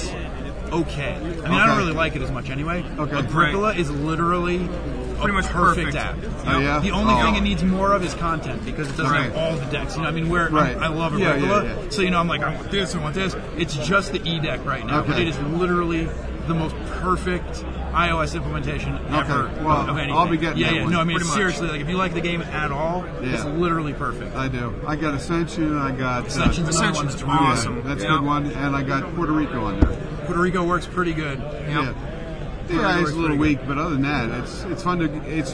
okay. I mean, I don't really like it as much anyway. Okay. Agricola is literally pretty much perfect perfect. app. Oh, yeah? The only Oh. thing it needs more of is content because it doesn't Right. have all the decks. You know, I mean, where Right. I love Yeah, Agricola, yeah. so I'm like, I want this, I want this. It's just the E deck right now, but Okay. it is literally the most perfect iOS implementation ever Well, of anything. I'll be getting that one. No, I mean, Pretty much. seriously, like if you like the game at all, it's Yeah. literally perfect. I do. I got Ascension. I got Ascension's another one Ascension's that's yeah, really awesome. that's a Yeah. good one. And I got Puerto Rico on there. Puerto Rico works pretty good. Yeah, it's a little weak, but other than that, it's fun to. It's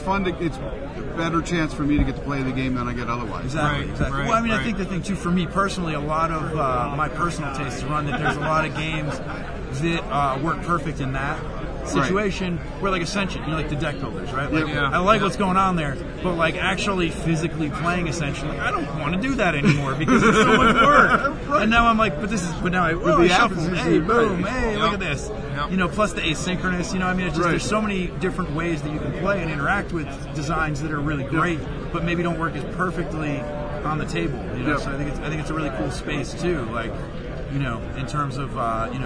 a better chance for me to get to play the game than I get otherwise. Exactly. Exactly. right, Well, I mean, I right. think the thing too for me personally, a lot of my personal tastes run that there's a lot of games that work perfect in that situation where like Ascension, like the deck builders, right? Like, Yeah. I like what's going on there, but like actually physically playing Ascension, like I don't want to do that anymore because it's so much work. And now I'm like, but now I the app shuffle, is hey, easy, boom, right. hey, Yep. look at this. Yep. Plus the asynchronous, I mean, it's just Right. there's so many different ways that you can play and interact with designs that are really great, but maybe don't work as perfectly on the table. Yep. So I think it's a really cool space too. Like, in terms of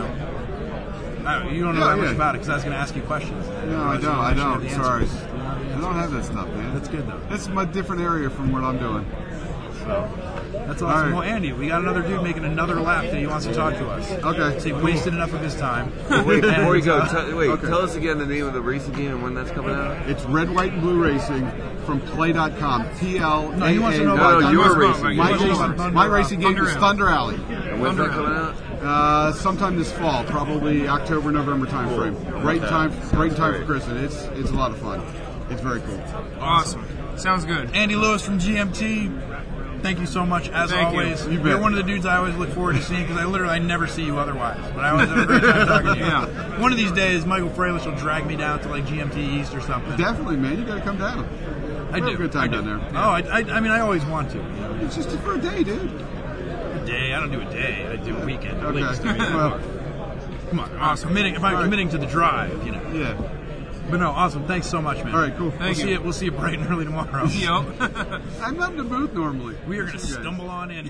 you don't know that much about it because I was going to ask you questions. No, I don't. I don't. Sorry, I don't have that stuff, man. That's good though. That's my different area from what I'm doing. So That's awesome. right. Well, Andy, we got another dude making another lap that he wants to talk to us. Okay. So he wasted enough of his time. Wait, before you go, Okay. tell us again the name of the racing game and when that's coming out. it's Red, White, and Blue Racing from Play.com. No, he wants to know No, about your Thunder racing. Alley. My He wants to know racing, about my Thunder racing game is Thunder Alley. And when's that coming out? Sometime this fall, probably October, November time frame. Right in time for Christmas. It's a lot of fun. It's very cool. Awesome. Sounds good. Andy Lewis from GMT. Thank you so much, as Thank you. always. You bet. You're one of the dudes I always look forward to seeing because I never see you otherwise. But I always have a great time talking to you. Yeah. One of these days, Michael Freilich will drag me down to like GMT East or something. Definitely, man. You got to come down. I We'll have do. a good time I do. down there. Oh, I mean, I always want to. It's just for a day, dude. A day? I don't do a day. I do a weekend at Okay. least. I mean, Well, come on. Awesome. If I'm committing to the drive, yeah. But no, awesome. Thanks so much, man. All right, cool. Thank you. We'll see you bright and early tomorrow. Yep. I'm not in the booth normally. We are going to You guys. stumble on in.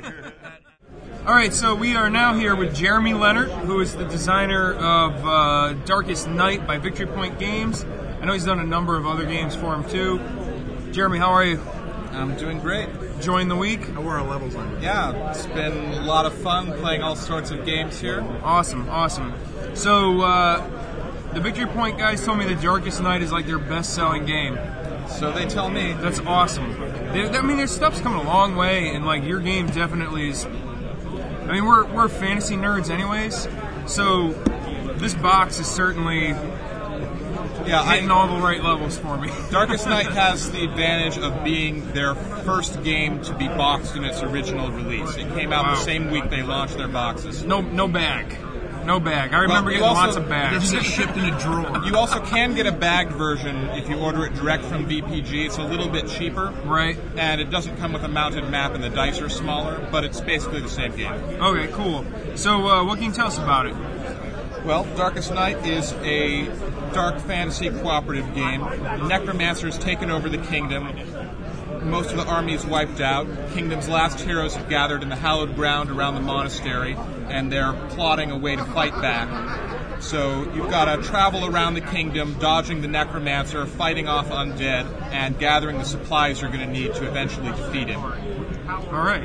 All right, so we are now here with Jeremy Leonard, who is the designer of Darkest Night by Victory Point Games. I know he's done a number of other games for him too. Jeremy, how are you? I'm doing great. Enjoying the week? How are our levels on? Yeah, it's been a lot of fun playing all sorts of games here. Awesome, awesome. So, the Victory Point guys told me that Darkest Night is like their best-selling game. So they tell me. That's awesome. Their stuff's coming a long way, and like your game definitely is. I mean, we're fantasy nerds, anyways. So this box is certainly hitting all the right levels for me. Darkest Night has the advantage of being their first game to be boxed in its original release. It came out the same week they launched their boxes. No bag. No bag. I remember getting lots of bags. It doesn't get shipped in a drawer. You also can get a bagged version if you order it direct from VPG. It's a little bit cheaper. Right. And it doesn't come with a mounted map and the dice are smaller, but it's basically the same game. Okay, cool. So what can you tell us about it? Well, Darkest Night is a dark fantasy cooperative game. Necromancer's taken over the kingdom. Most of the army is wiped out. Kingdom's last heroes have gathered in the hallowed ground around the monastery, and they're plotting a way to fight back. So you've got to travel around the kingdom, dodging the necromancer, fighting off undead, and gathering the supplies you're going to need to eventually defeat him. All right.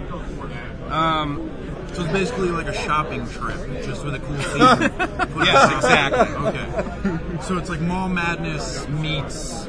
So it's basically like a shopping trip, just with a cool theme. Yes, exactly. Okay. So it's like Mall Madness meets,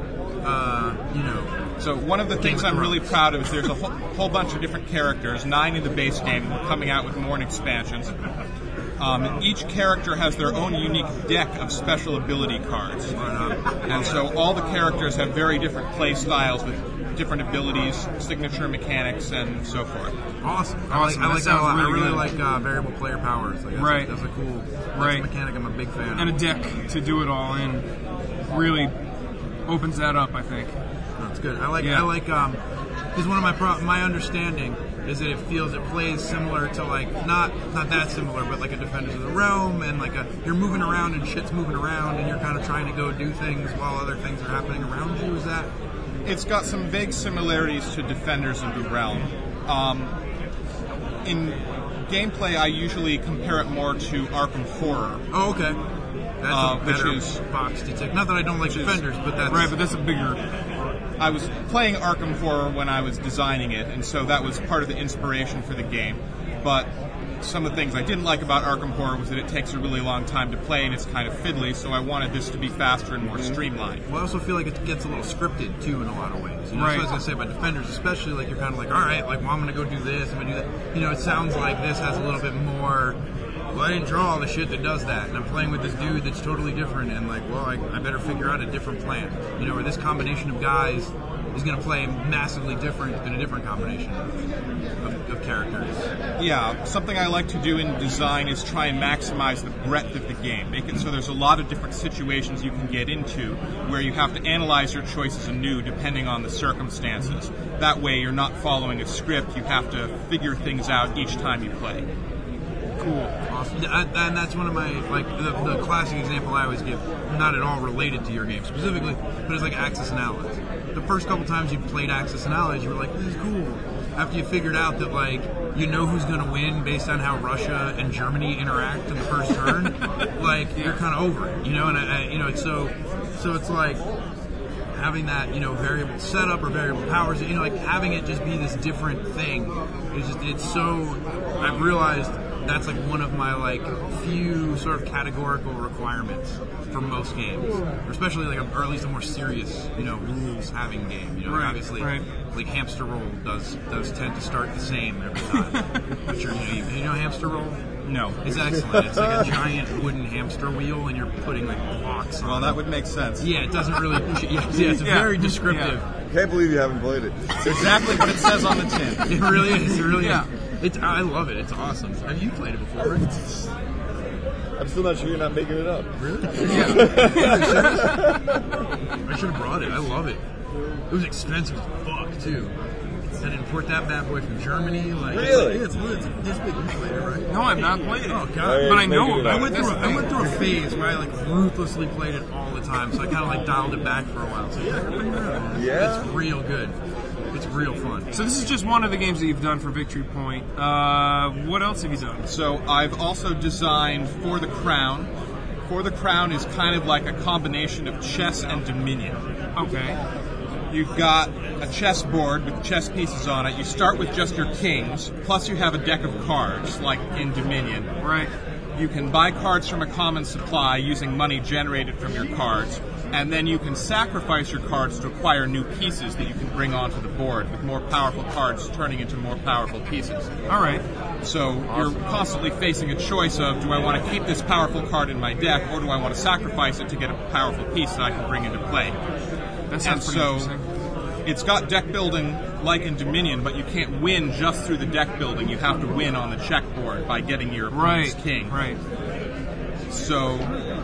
So one of the things I'm really proud of is there's a whole bunch of different characters, 9 in the base game, coming out with more expansions. Each character has their own unique deck of special ability cards. And so all the characters have very different play styles with different abilities, signature mechanics, and so forth. Awesome. Awesome. I like That that a lot. sounds I really really good. like variable player powers. Like, Right. That's a cool Right. mechanic I'm a big fan of. And a deck to do it all in really opens that up, I think. That's good. I like because one of my understanding is that it plays similar to like not that similar, but like a Defenders of the Realm, and like you're moving around and shit's moving around, and you're kind of trying to go do things while other things are happening around you. Is that? It's got some vague similarities to Defenders of the Realm. In gameplay, I usually compare it more to Arkham Horror. Oh, okay. That's a better which is box to tick. Not that I don't like Defenders, but that's right. But that's a bigger. I was playing Arkham Horror when I was designing it, and so that was part of the inspiration for the game. But some of the things I didn't like about Arkham Horror was that it takes a really long time to play and it's kind of fiddly, so I wanted this to be faster and more streamlined. Well, I also feel like it gets a little scripted, too, in a lot of ways. You know, Right. that's what I was going to say about Defenders, especially, like, you're kind of like, all right, like, well, I'm going to go do this, I'm going to do that. You know, it sounds like this has a little bit more, well, I didn't draw all the shit that does that, and I'm playing with this dude that's totally different, and, like, well, I better figure out a different plan. You know, or this combination of guys is going to play massively different than a different combination of characters. Yeah, something I like to do in design is try and maximize the breadth of the game. Make it so there's a lot of different situations you can get into where you have to analyze your choices anew depending on the circumstances. That way you're not following a script, you have to figure things out each time you play. Cool. Awesome. And that's one of my, like, the classic example I always give, not at all related to your game specifically, but it's like Axis and Allies. The first couple times you played Axis and Allies, you were like, this is cool. After you figured out that, like, you know who's going to win based on how Russia and Germany interact in the first turn, like, you're kind of over it, you know? And, you know, it's so it's like having that, you know, variable setup or variable powers, you know, like, having it just be this different thing. It's so, I've realized that's like one of my like few sort of categorical requirements for most games, or especially like or at least a more serious, you know, rules having game. You know, Right, obviously, right. like Hamster Roll does tend to start the same every time. But you know Hamster Roll? No. It's excellent. It's like a giant wooden hamster wheel, and you're putting like blocks on. Well, that it. would make sense. Yeah, it doesn't really. Yeah, it's very descriptive. Can't believe you haven't played it. It's exactly what it says on the tin. It really is. It really Yeah. is. I love it. It's awesome. Have you played it before? Right? I'm still not sure you're not making it up. Really? I should have brought it. I love it. It was expensive as fuck too. I had to import that bad boy from Germany. Like, Really? It's this big. You played it, right? No, I've not played it. Oh god! Alright, But I know maybe about I it. went That's through the I thing. went through a phase where I like ruthlessly played it all the time. So I kind of like dialed it back for a while. So Yeah? it's real good. It's real fun. So this is just one of the games that you've done for Victory Point. What else have you done? So I've also designed For the Crown. For the Crown is kind of like a combination of chess and Dominion. Okay. You've got a chessboard with chess pieces on it. You start with just your kings, plus you have a deck of cards, like in Dominion. Right. You can buy cards from a common supply using money generated from your cards, and then you can sacrifice your cards to acquire new pieces that you can bring onto the board, with more powerful cards turning into more powerful pieces. All right. So you're constantly facing a choice of, do I want to keep this powerful card in my deck, or do I want to sacrifice it to get a powerful piece that I can bring into play? That sounds And pretty so interesting. it's got deck building like in Dominion, but you can't win just through the deck building. You have to win on the checkboard by getting your opponent's Right. king. Right. So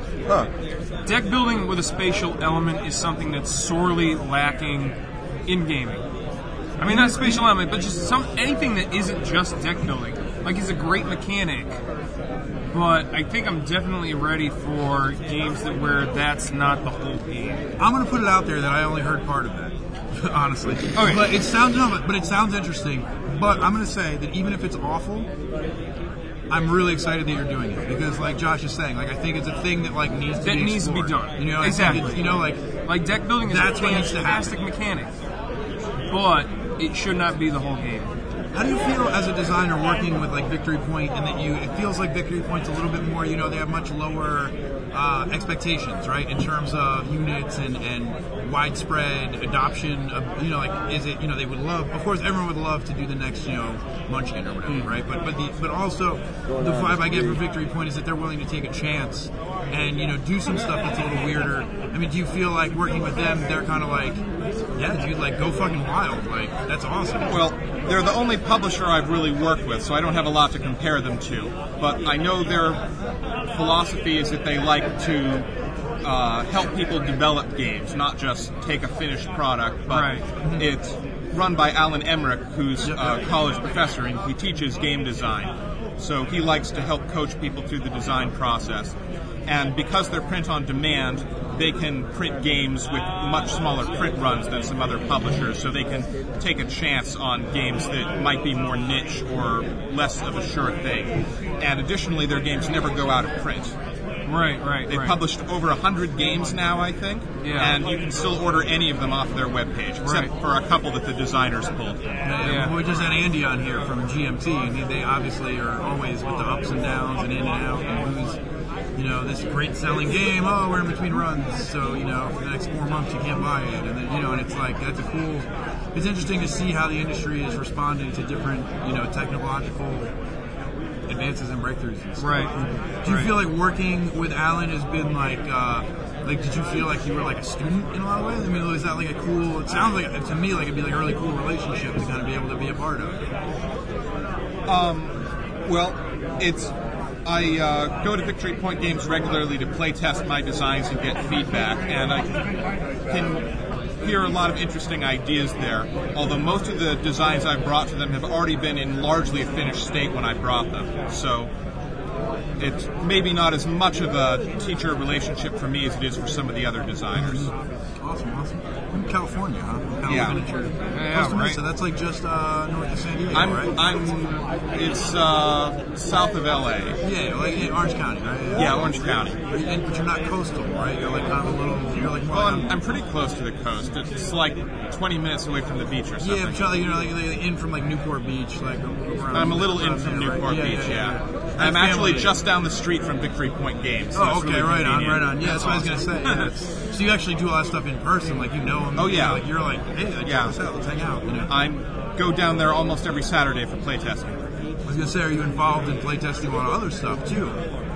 Deck building with a spatial element is something that's sorely lacking in gaming. I mean, not spatial element, but just anything that isn't just deck building. Like, it's a great mechanic, but I think I'm definitely ready for games where that's not the whole game. I'm going to put it out there that I only heard part of that, honestly. Okay. But it sounds interesting. But I'm going to say that even if it's awful, I'm really excited that you're doing it because, like Josh is saying, like I think it's a thing that like needs to That be needs to be explored. done. You know, I think Exactly. it's, you know, Like, deck building is That's a what needs to happen. fantastic mechanic, but it should not be the whole game. How do you feel as a designer working with like Victory Point, and that it feels like Victory Point's a little bit more, you know, they have much lower expectations, right, in terms of units and widespread adoption of, you know, like, is it, you know, they would love, of course, everyone would love to do the next, you know, Munchkin or whatever, right? But also the vibe I get from Victory Point is that they're willing to take a chance and, you know, do some stuff that's a little weirder. I mean, do you feel like working with them, they're kind of like, yeah, dude, like, go fucking wild, like, that's awesome. well, they're the only publisher I've really worked with, so I don't have a lot to compare them to. But I know their philosophy is that they like to help people develop games, not just take a finished product. But Right. it's run by Alan Emmerich, who's a college professor, and he teaches game design. So he likes to help coach people through the design process. And because they're print on demand, they can print games with much smaller print runs than some other publishers, so they can take a chance on games that might be more niche or less of a sure thing. And additionally, their games never go out of print. Right. They've published over 100 games now, I think, Yeah. and you can still order any of them off their webpage, except Right. for a couple that the designers pulled. Yeah. Well, we just had Andy on here from GMT, and they obviously are always with the ups and downs and in and out, and who's, this great selling game, we're in between runs, so, for the next 4 months you can't buy it, and then, and it's like, it's interesting to see how the industry is responding to different, technological advances and breakthroughs and stuff. Right. Do you feel like working with Alan has been like did you feel like you were like a student in a lot of ways? I mean, is that like it sounds like, to me, like it'd be like a really cool relationship to kind of be able to be a part of. Well, I go to Victory Point Games regularly to play test my designs and get feedback, and I can hear a lot of interesting ideas there, although most of the designs I've brought to them have already been in largely a finished state when I brought them. So it's maybe not as much of a teacher relationship for me as it is for some of the other designers. Awesome. In California, huh? Yeah. Costa Mesa, so that's like just north of San Diego, right? It's south of LA. Yeah, like in Orange County, right? Yeah, Orange County. But you're not coastal, right? You're like kind of a little. You're like more. Well, I'm pretty close to the coast. It's like 20 minutes away from the beach or something. Yeah, but like in from like Newport Beach, like. I'm a little in from Newport Beach. Yeah. I'm actually just down the street from Victory Point Games. So okay, really right convenient. on. Yeah, that's what I was gonna say. Yeah. So you actually do a lot of stuff in person, like them. Oh yeah. You're like, hey, check this out. Let's hang out. I go down there almost every Saturday for playtesting. I was gonna say, are you involved in playtesting a lot of other stuff too?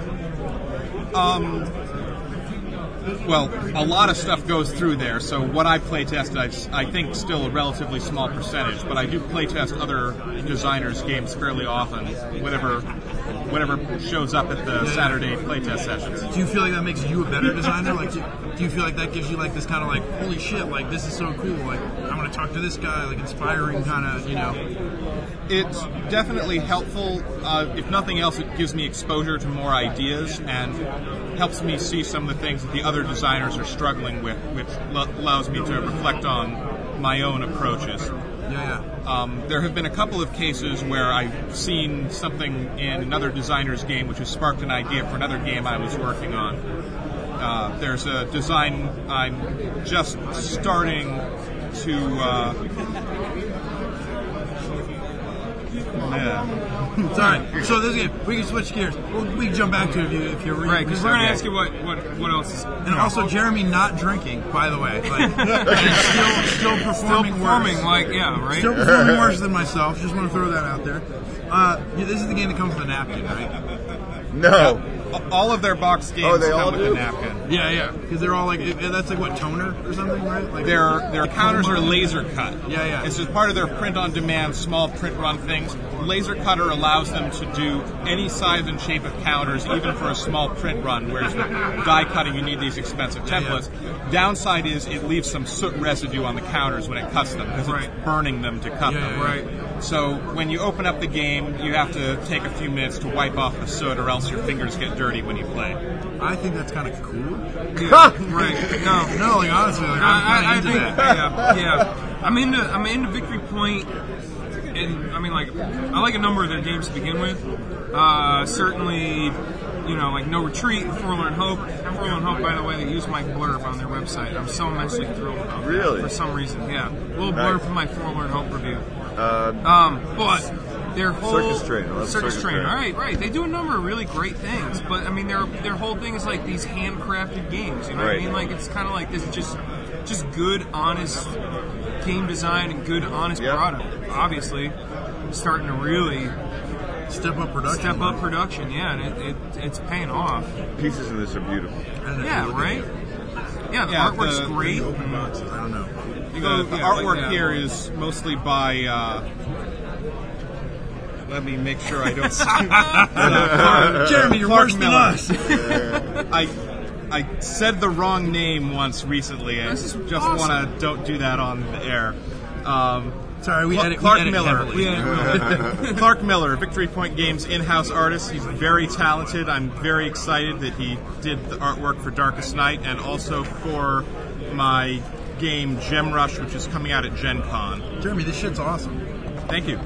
Well, a lot of stuff goes through there, so what I playtest, I think still a relatively small percentage, but I do playtest other designers' games fairly often, whatever shows up at the Saturday playtest sessions. Do you feel like that makes you a better designer? Like, do you feel like that gives you like this kind of like, holy shit, like this is so cool, like I'm gonna talk to this guy, like inspiring kind of, It's definitely helpful. If nothing else, it gives me exposure to more ideas and helps me see some of the things that the other designers are struggling with, which allows me to reflect on my own approaches. There have been a couple of cases where I've seen something in another designer's game which has sparked an idea for another game I was working on. There's a design I'm just starting to... Sorry. So this game, we can switch gears. We can jump back to it if you're right. Because we're gonna ask you what else is. And also, Jeremy not drinking, by the way, like still performing worse. Like right. Still performing worse than myself. Just want to throw that out there. This is the game that comes with a napkin, right? No. All of their box games they all come with do? a napkin. Yeah. Because they're all like, that's like what, toner or something, right? Like Their counters are laser cut. Yeah. This is part of their print-on-demand small print run things. Laser cutter allows them to do any size and shape of counters, even for a small print run, whereas with die cutting you need these expensive templates. Downside is it leaves some soot residue on the counters when it cuts them, because it's burning them to cut them. Right. So when you open up the game, you have to take a few minutes to wipe off the soot, or else your fingers get dirty when you play. I think that's kind of cool. Right. No, like honestly, like, I'm into that. Yeah. I'm into Victory Point, and I mean, like, I like a number of their games to begin with. Certainly, like No Retreat, Forlorn Hope. Forlorn Hope, by the way, they use my blurb on their website. I'm so immensely thrilled about Really? that for some reason. Yeah, a little blurb from my Forlorn Hope review. But their whole Circus Train. Circus Train. All right. They do a number of really great things, but I mean, their whole thing is like these handcrafted games. You know what I mean? Like it's kind of like this, just good, honest game design and good, honest product. Obviously, starting to really step up production. Yeah, and it's paying off. Pieces in this are beautiful. Yeah, right. Yeah, the artwork's great. I don't know. The artwork here is mostly by. Let me make sure I don't. Jeremy, you're worse than us. I said the wrong name once recently. I This is just awesome. want to don't do that on the air. Sorry, we edit Clark we edit Miller. heavily. Clark Miller, Victory Point Games in-house artist. He's very talented. I'm very excited that he did the artwork for Darkest Night and also for my game Gem Rush, which is coming out at Gen Con. Jeremy, this shit's awesome. Thank you.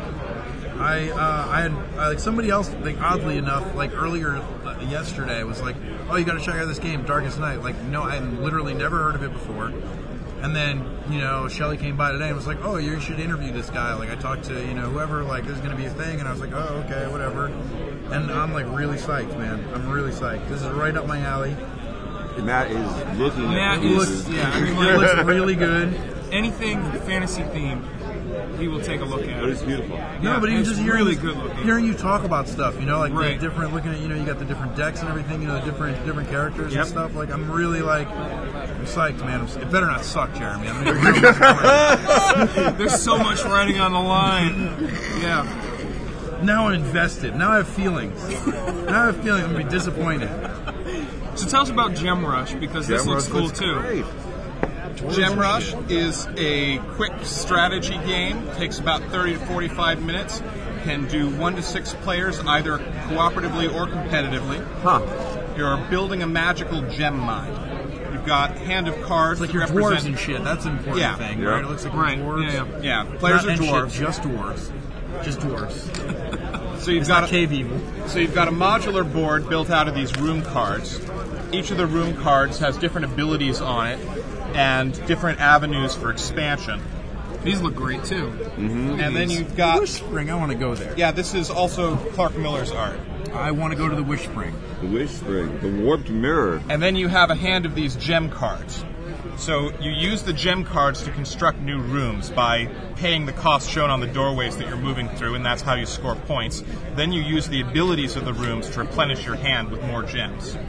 I had like somebody else, like oddly enough, like earlier yesterday was like, oh, you got to check out this game, Darkest Night. Like, no, I had literally never heard of it before. And then, Shelly came by today and was like, oh, you should interview this guy. Like, I talked to, whoever, like, this is going to be a thing. And I was like, oh, okay, whatever. And I'm, like, really psyched, man. I'm really psyched. This is right up my alley. Matt is looking Matt at is, It looks really good. anything fantasy themed, he will take a look at. But it's beautiful. No, but even it's just really good looking. hearing you talk about stuff, like Right. the different, looking at, you got the different decks and everything, the different characters and stuff. Like, I'm really, like, I'm psyched, man. It better not suck, Jeremy. I'm really disappointed. There's so much writing on the line. Yeah. Now I'm invested. Now I have feelings. I'm going to be disappointed. So tell us about Gem Rush, because this Gem looks Rush cool looks too. great. Gem Rush is a quick strategy game. Takes about 30 to 45 minutes. Can do 1 to 6 players, either cooperatively or competitively. Huh. You're building a magical gem mine. You've got hand of cards It's like that your represent dwarves and shit. That's an important Yeah. thing, Yeah. right? It looks like Right. your dwarves. Yeah. Yeah, players Not are and shit, dwarves. just dwarves. Just dwarves. So you've It's got not cave evil. So you've got a modular board built out of these room cards. Each of the room cards has different abilities on it and different avenues for expansion. These look great too. And then you've got Wish Spring, I want to go there. yeah, this is also Clark Miller's art. I want to go to the Wish Spring. The Wish Spring. The Warped Mirror. And then you have a hand of these gem cards. So you use the gem cards to construct new rooms by paying the cost shown on the doorways that you're moving through, and that's how you score points. Then you use the abilities of the rooms to replenish your hand with more gems.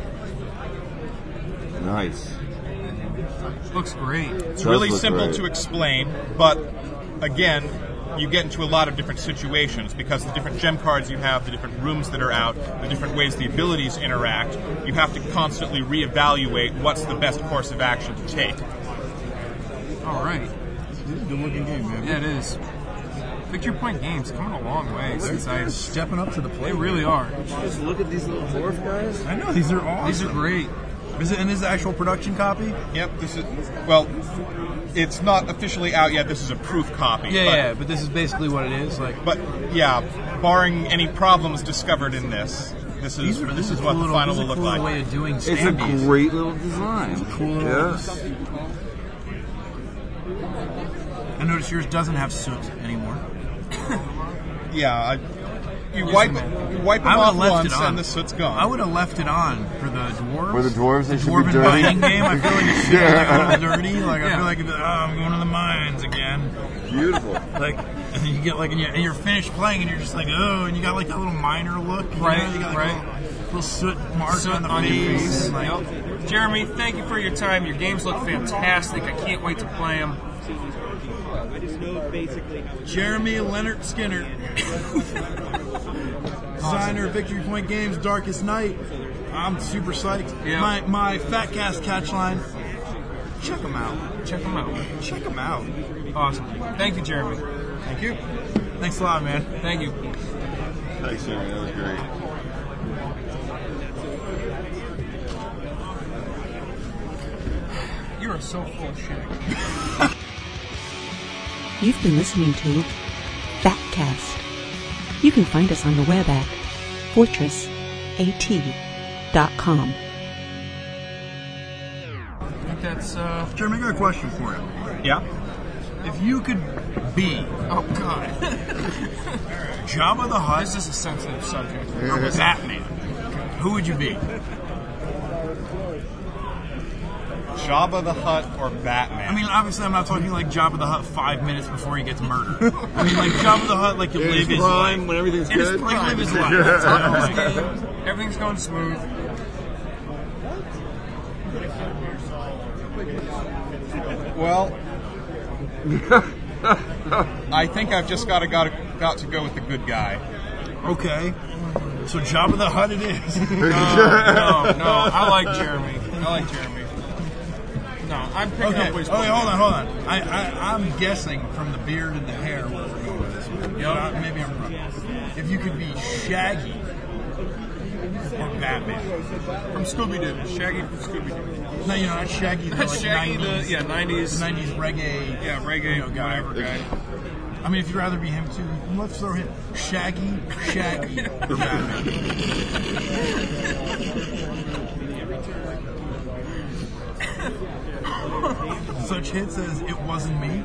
Nice. Looks great. It's really look simple great. to explain, but again, you get into a lot of different situations because the different gem cards you have, the different rooms that are out, the different ways the abilities interact, you have to constantly reevaluate what's the best course of action to take. All right. This is a good looking game, man. Yeah, it is. Victory Point Games coming a long way since They're stepping up to the plate. They really are. Just look at these little dwarf guys. I know, these are awesome. These are great. Is it in this actual production copy? Yep, this is, well, it's not officially out yet, this is a proof copy. But this is basically what it is. Like, But yeah, barring any problems discovered in this, this is what the final will look cool like. way of doing It's a standees. great little design. Cool. Yeah. I noticed yours doesn't have soot anymore. Yeah, you wipe them I off would've left once it on. and the soot's gone. I would have left it on for the dwarves. For the dwarves, they should be Dwarven dirty. mining game. I feel like it should be like a little dirty. Like I Yeah. feel like I'm going to the mines again. Beautiful. Like and you get like and you're finished playing and you're just like oh, and you got like that little miner look. You Right, know? You got like right. little soot marks Soot on the on your face. face. Like, Yep. Jeremy, thank you for your time. Your games look fantastic. I can't wait to play them. Jeremy Leonard Skinner, designer of Victory Point Games, Darkest Night. I'm super psyched. Yeah. My Fat Cast catchline. Check them out. Check them out. Check them out. Awesome. Thank you, Jeremy. Thank you. Thanks a lot, man. Thank you. Thanks, Jeremy. That was great. You are so full of shit. You've been listening to Fatcast. You can find us on the web at fortressat.com. I think that's, Jeremy, I got a question for you. Yeah. If you could be oh god. Jabba the Hutt This is a sensitive subject. or Batman, who would you be? Jabba the Hutt or Batman? I mean, obviously, I'm not talking like Jabba the Hutt 5 minutes before he gets murdered. I mean, like Jabba the Hutt, like you live his life. when everything's In his good. prime, live his life. Top of his game. Everything's going smooth. Well, I think I've just got to go with the good guy. Okay. So Jabba the Hutt it is. No, I like Jeremy. No, I'm picking Okay, up which hold on. I'm guessing from the beard and the hair where we're going with this one. Maybe I'm wrong. If you could be Shaggy or Batman. From Scooby-Doo. Shaggy from Scooby-Doo. No, not Shaggy. That's like Shaggy, 90s, the 90s. 90s reggae. Yeah, reggae, guy. whatever guy. I mean, if you'd rather be him too, let's throw him. Shaggy, or Batman. Such hits as It Wasn't Me,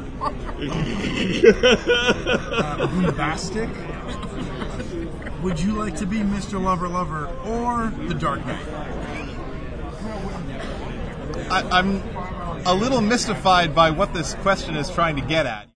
Boombastic, Would You Like to Be Mr. Lover, or The Dark Knight? I'm a little mystified by what this question is trying to get at.